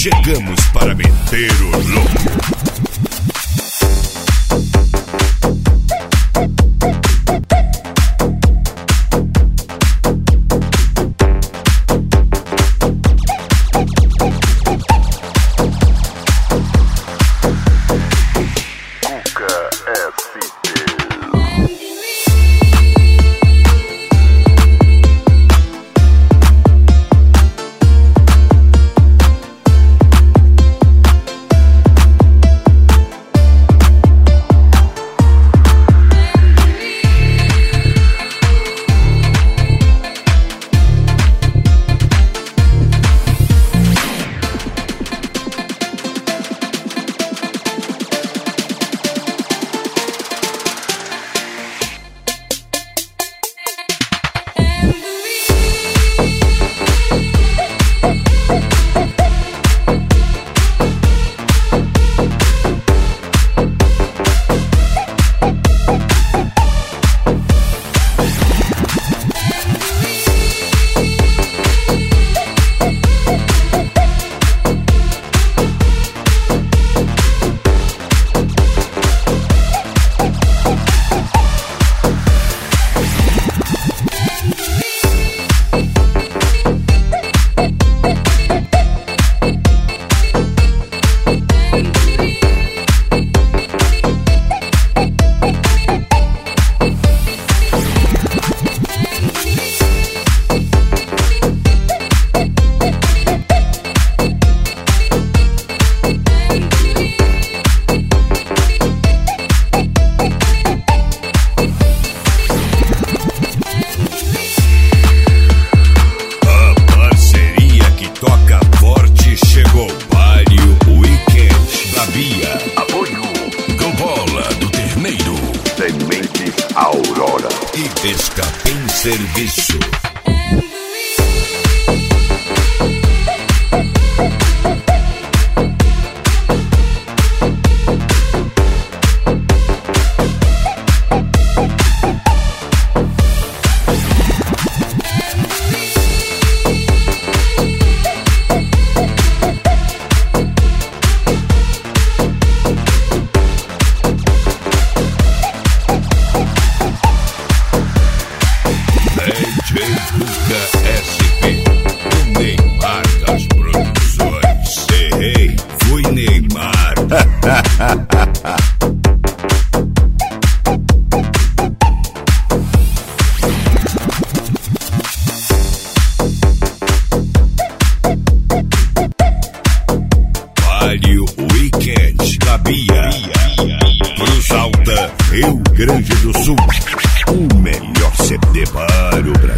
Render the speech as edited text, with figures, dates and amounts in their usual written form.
Chegamos para meter o louco. Aurora e Escape em Serviço. SP, o Neymar das produções. Errei, fui Neymar. Vale o Weekend da Bia. Cruz Alta, Rio Grande do Sul. O melhor CD para o Brasil.